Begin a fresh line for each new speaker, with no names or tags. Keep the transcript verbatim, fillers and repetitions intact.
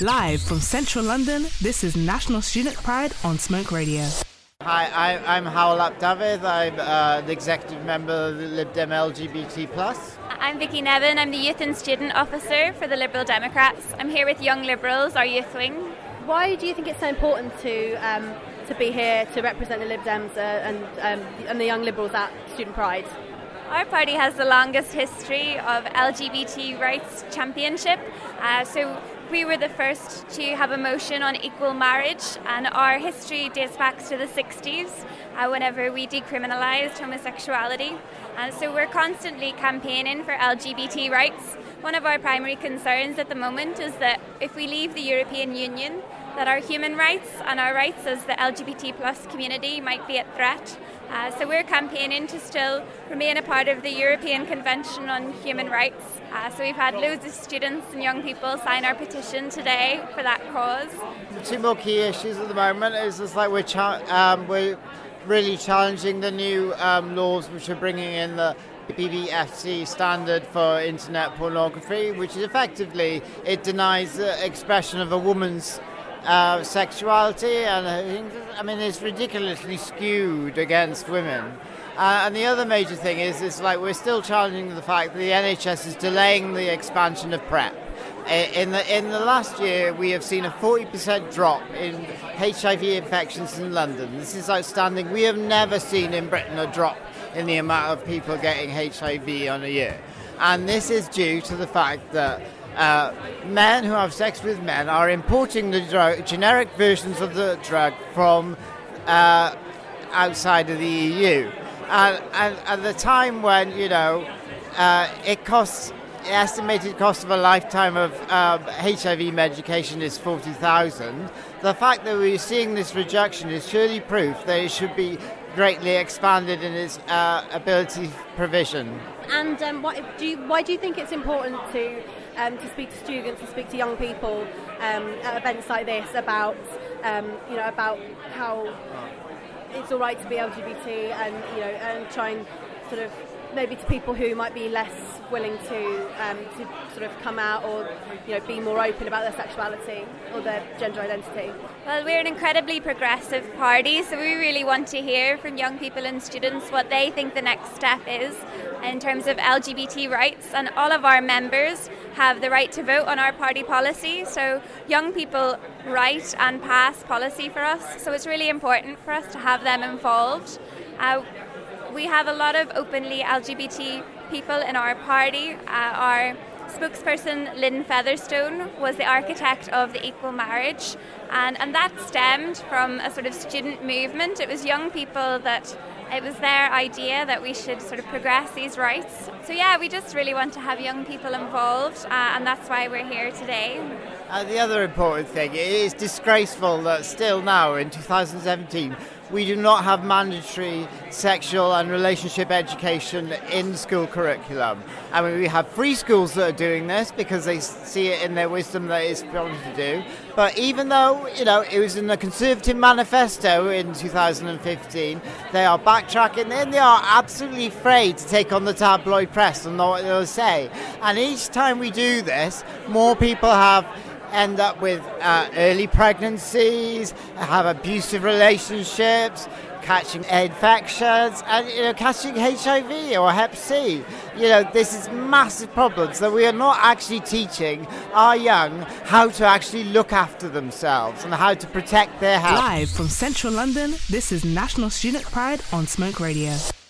Live from central London, this is National Student Pride on Smoke Radio.
Hi, I, I'm Howell Ap Dafydd. I'm uh, the executive member of the Lib Dem L G B T plus.
I'm Vicky Nevin. I'm the Youth and Student Officer for the Liberal Democrats. I'm here with Young Liberals, our youth wing.
Why do you think it's so important to um, to be here to represent the Lib Dems uh, and, um, and the Young Liberals at Student Pride?
Our party has the longest history of L G B T rights championship. Uh, so we were the first to have a motion on equal marriage, and our history dates back to the sixties, uh, whenever we decriminalised homosexuality. And so we're constantly campaigning for L G B T rights. One of our primary concerns at the moment is that if we leave the European Union, that our human rights and our rights as the L G B T plus community might be at threat. Uh, so we're campaigning to still remain a part of the European Convention on Human Rights. Uh, so we've had loads of students and young people sign our petition today for that cause.
The two more key issues at the moment is just like we're cha- um, we're really challenging the new um, laws which are bringing in the B B F C standard for internet pornography, which is effectively, it denies the expression of a woman's Uh, sexuality, and uh, I mean it's ridiculously skewed against women. Uh, and the other major thing is, is like we're still challenging the fact that the N H S is delaying the expansion of PrEP. In the in the last year, we have seen a forty percent drop in H I V infections in London. This is outstanding. We have never seen in Britain a drop in the amount of people getting H I V on a year, and this is due to the fact that Uh, men who have sex with men are importing the drug, generic versions of the drug from uh, outside of the E U. And, and at the time when, you know, uh, it costs, the estimated cost of a lifetime of um, H I V medication is forty thousand, the fact that we're seeing this reduction is surely proof that it should be greatly expanded in its uh, ability provision.
And um, why, do you, why do you think it's important to um, to speak to students, to speak to young people um, at events like this about um, you know about how it's all right to be L G B T, and you know and try and sort of maybe to people who might be less willing to um, to sort of come out or you know be more open about their sexuality or their gender identity?
Well, we're an incredibly progressive party, so we really want to hear from young people and students what they think the next step is in terms of L G B T rights, and all of our members have the right to vote on our party policy, so young people write and pass policy for us, so it's really important for us to have them involved. Uh, we have a lot of openly L G B T people in our party. Uh, our spokesperson, Lynn Featherstone, was the architect of the equal marriage, and, and that stemmed from a sort of student movement. It was young people that it was their idea that we should sort of progress these rights. So yeah, we just really want to have young people involved, uh, and that's why we're here today.
Uh, the other important thing, it is disgraceful that still now in two thousand seventeen we do not have mandatory sexual and relationship education in school curriculum. I mean, we have free schools that are doing this because they see it in their wisdom that it's important to do. But even though, you know, it was in the Conservative Manifesto in two thousand fifteen, they are backtracking and they are absolutely afraid to take on the tabloid press and know what they'll say. And each time we do this, more people have end up with uh, early pregnancies, have abusive relationships, catching infections, and you know, catching H I V or Hep C. You know, this is massive problems that we are not actually teaching our young how to actually look after themselves and how to protect their health.
Live from central London, this is National Student Pride on Smoke Radio.